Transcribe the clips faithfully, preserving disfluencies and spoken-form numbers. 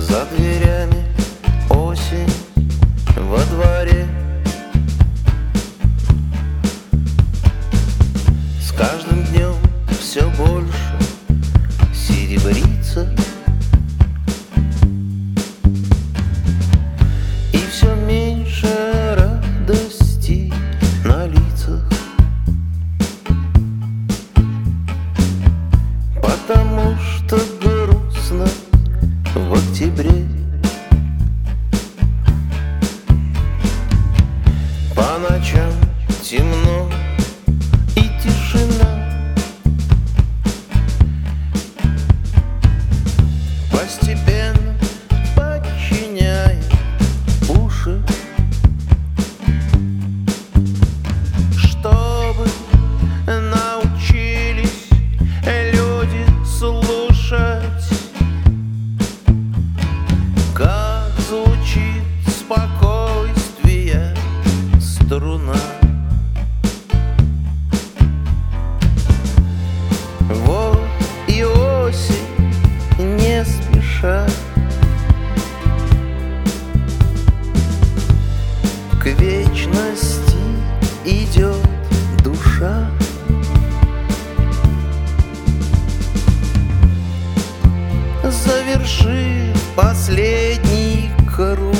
За дверями осень во дворе. С каждым днем все больше серебрится, и все меньше радости на лицах, потому что грустно в октябре. По ночам темно и тишина, постепенно подчиняя уши, чтобы научились люди слушать, как звучит спокойствие струна. Вот и осень не спеша к вечности идет душа. Завершив последний круг,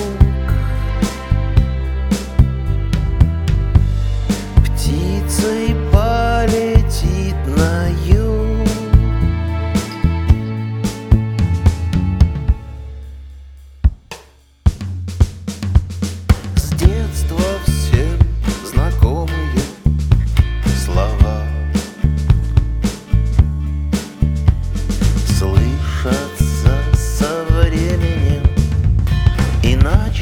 птицей полетит на юг. С детства всем знакомые слова слышатся со временем иначе.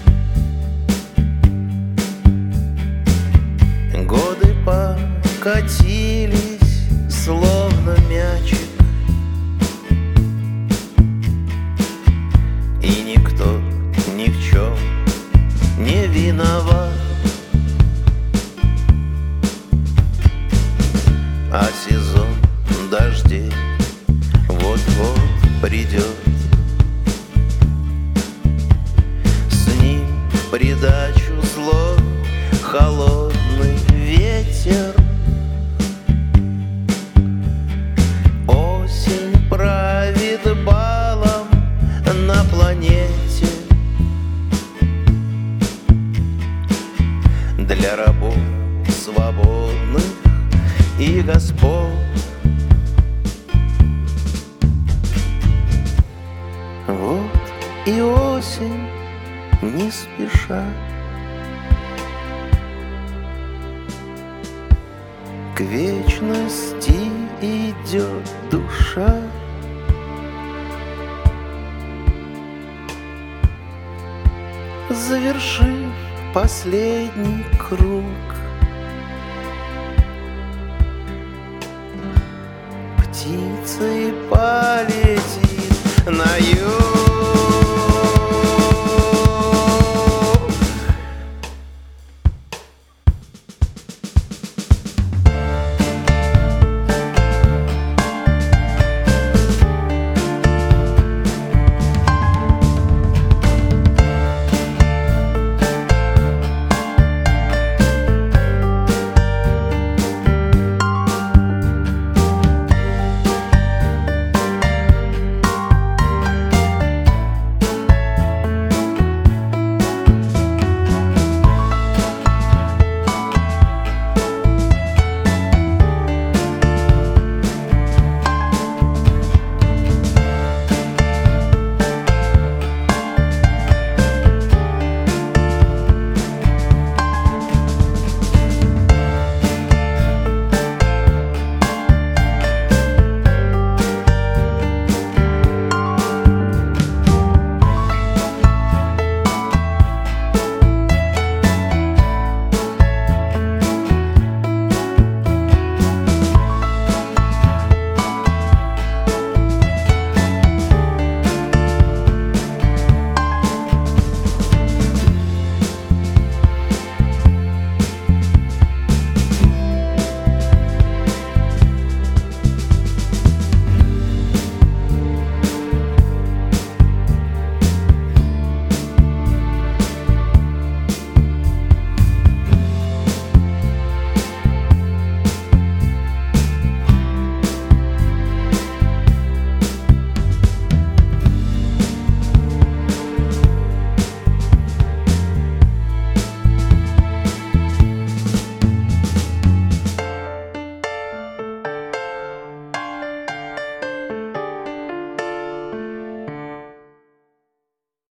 Годы покатились, словно мячик, и никто ни в чем не виноват. А сезон дождей вот-вот придет. С ним в придачу зло холодный ветер. Осень правит балом на планете. Для рабов свободных и господ. Вот и осень не спеша к вечности идет душа. Завершив последний круг, птицей полетит на юг.